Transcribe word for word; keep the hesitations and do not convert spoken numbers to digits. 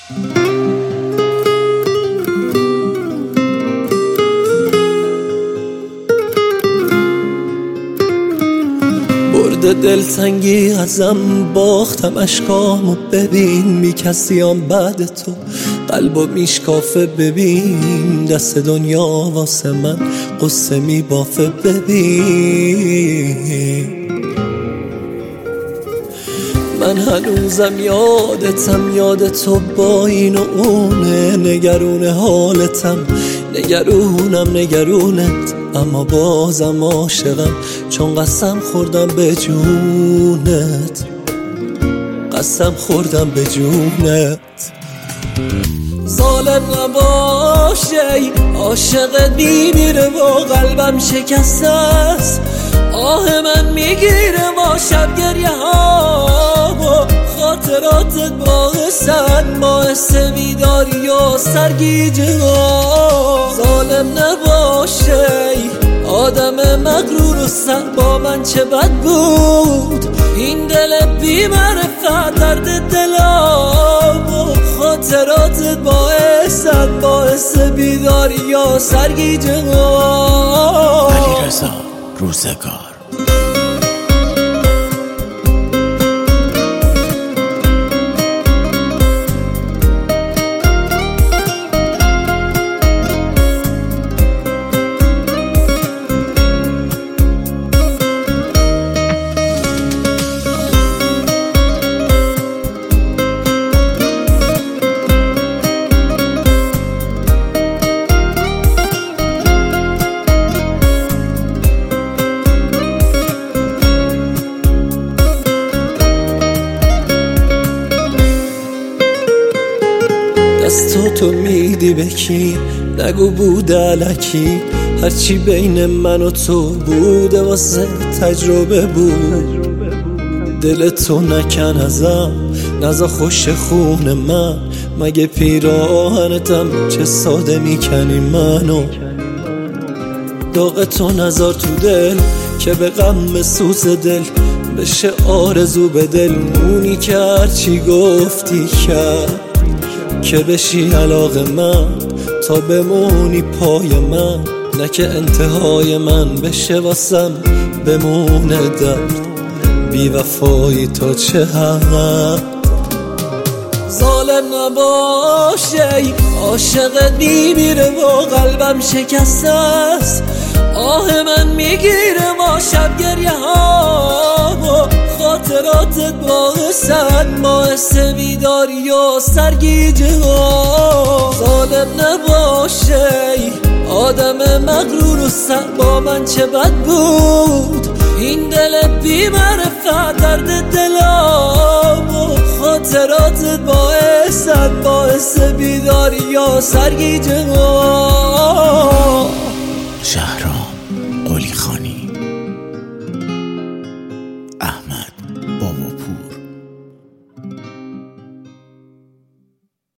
برده دلتنگی ازم، باختم اشکامو ببین، بی کسیام بعد تو قلبو میشکافه. ببین دست دنیا واسه من قصه میبافه. ببین من هنوزم یادتم، یاد تو با این و اونه، نگرون حالتم، نگرونم نگرونت، اما بازم عاشقم چون قسم خوردم به جونت، قسم خوردم به جونت. ظالم نباشه عاشقت میمیره و قلبم شکسته است، آه من میگیره با شب گریه ها و خاطراتت باعثن باعث بیداری و سرگیجه ها. ظالم نباشه آدم مغرور و سر با من چه بد بود، این دل بی معرفت درد دلم و خاطراتت باعثن باعث بیداری و سرگیجه ها. علیرضا روزگار. دستو تو میدی به کی؟ نگو بوده الکی، هرچی بین من و تو بوده واسه تجربه بود. دل تو نکن ازم، نزا خوش خون من، مگه پیراهنتم چه ساده میکنی منو. داغ تو نزار تو دل که به غم سوز دل بشه آرزو به دل، مونی که هرچی گفتی کرد که بشی علاقه من تا بمونی پای من، نه که انتهای من بشه واسم بمونه درد بی وفایی تا چه حد. ظالم نباشه عاشقت میمیره و قلبم شکسته است، آه من میگیره با شب گریه ها و خاطراتت باعثن باعث بیداری و سرگیجه ها. ظالم نباشه آدم مغرور و سر با من چه بد بود، این دل بی معرفت درد دلم و خاطراتت باعثن باعث بیداری و سرگیجه ها. شهرام.